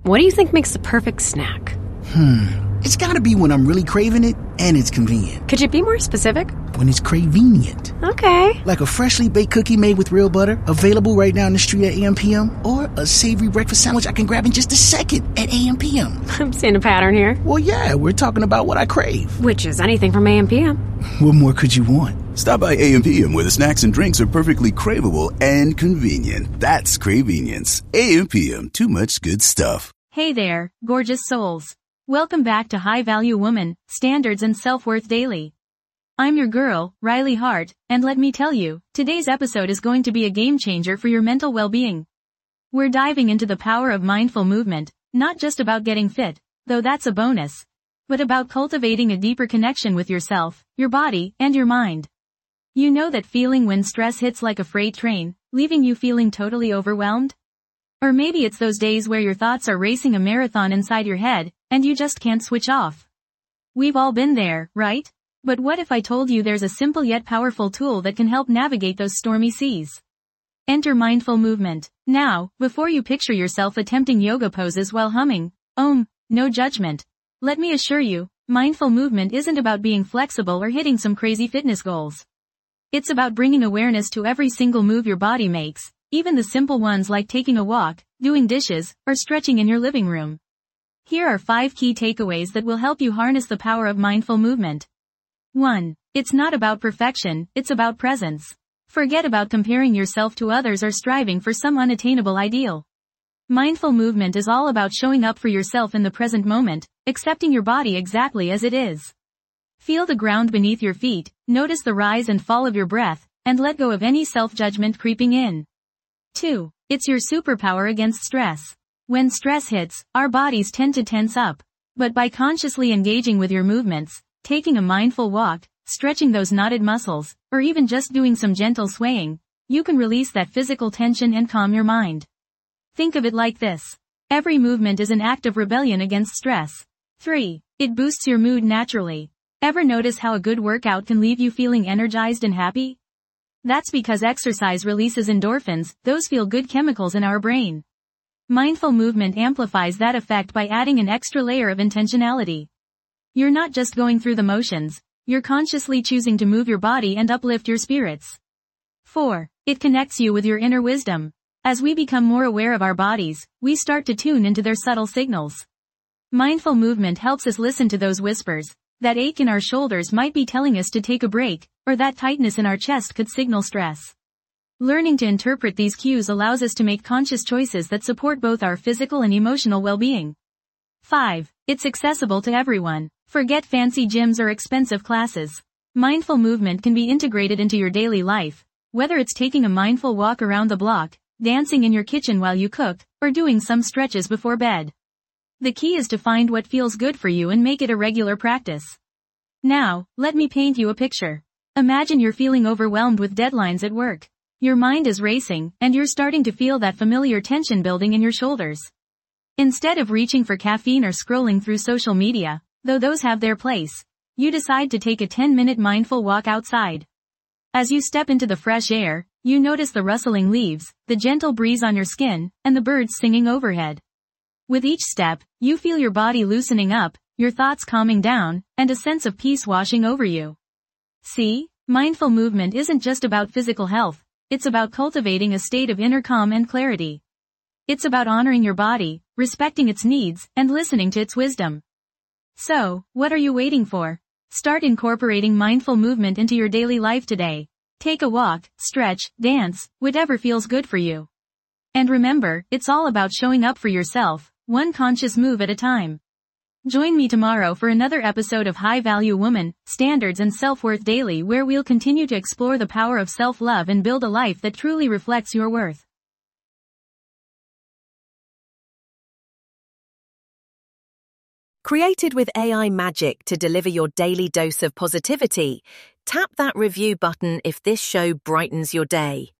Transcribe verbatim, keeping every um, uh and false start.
What do you think makes the perfect snack? Hmm, it's gotta be when I'm really craving it and it's convenient. Could you be more specific? When it's cravenient. Okay. Like a freshly baked cookie made with real butter, available right now in the street at A M P M, or a savory breakfast sandwich I can grab in just a second at A M P M. I'm seeing a pattern here. Well, yeah, we're talking about what I crave. Which is anything from A M P M. What more could you want? Stop by A M P M where the snacks and drinks are perfectly craveable and convenient. That's Cravenience. A M P M, too much good stuff. Hey there, gorgeous souls. Welcome back to High Value Woman, Standards and Self-Worth Daily. I'm your girl, Riley Hart, and let me tell you, today's episode is going to be a game changer for your mental well-being. We're diving into the power of mindful movement, not just about getting fit, though that's a bonus, but about cultivating a deeper connection with yourself, your body, and your mind. You know that feeling when stress hits like a freight train, leaving you feeling totally overwhelmed? Or maybe it's those days where your thoughts are racing a marathon inside your head, and you just can't switch off. We've all been there, right? But what if I told you there's a simple yet powerful tool that can help navigate those stormy seas? Enter mindful movement. Now, before you picture yourself attempting yoga poses while humming, Om, no judgment. Let me assure you, mindful movement isn't about being flexible or hitting some crazy fitness goals. It's about bringing awareness to every single move your body makes, even the simple ones like taking a walk, doing dishes, or stretching in your living room. Here are five key takeaways that will help you harness the power of mindful movement. one. It's not about perfection, it's about presence. Forget about comparing yourself to others or striving for some unattainable ideal. Mindful movement is all about showing up for yourself in the present moment, accepting your body exactly as it is. Feel the ground beneath your feet, notice the rise and fall of your breath, and let go of any self-judgment creeping in. two. It's your superpower against stress. When stress hits, our bodies tend to tense up. But by consciously engaging with your movements, taking a mindful walk, stretching those knotted muscles, or even just doing some gentle swaying, you can release that physical tension and calm your mind. Think of it like this. Every movement is an act of rebellion against stress. three. It boosts your mood naturally. Ever notice how a good workout can leave you feeling energized and happy? That's because exercise releases endorphins, those feel-good chemicals in our brain. Mindful movement amplifies that effect by adding an extra layer of intentionality. You're not just going through the motions, you're consciously choosing to move your body and uplift your spirits. four. It connects you with your inner wisdom. As we become more aware of our bodies, we start to tune into their subtle signals. Mindful movement helps us listen to those whispers. That ache in our shoulders might be telling us to take a break, or that tightness in our chest could signal stress. Learning to interpret these cues allows us to make conscious choices that support both our physical and emotional well-being. five. It's accessible to everyone. Forget fancy gyms or expensive classes. Mindful movement can be integrated into your daily life, whether it's taking a mindful walk around the block, dancing in your kitchen while you cook, or doing some stretches before bed. The key is to find what feels good for you and make it a regular practice. Now, let me paint you a picture. Imagine you're feeling overwhelmed with deadlines at work. Your mind is racing, and you're starting to feel that familiar tension building in your shoulders. Instead of reaching for caffeine or scrolling through social media, though those have their place, you decide to take a ten-minute mindful walk outside. As you step into the fresh air, you notice the rustling leaves, the gentle breeze on your skin, and the birds singing overhead. With each step, you feel your body loosening up, your thoughts calming down, and a sense of peace washing over you. See, mindful movement isn't just about physical health, it's about cultivating a state of inner calm and clarity. It's about honoring your body, respecting its needs, and listening to its wisdom. So, what are you waiting for? Start incorporating mindful movement into your daily life today. Take a walk, stretch, dance, whatever feels good for you. And remember, it's all about showing up for yourself, one conscious move at a time. Join me tomorrow for another episode of High Value Woman, Standards and Self-Worth Daily, where we'll continue to explore the power of self-love and build a life that truly reflects your worth. Created with A I magic to deliver your daily dose of positivity, tap that review button if this show brightens your day.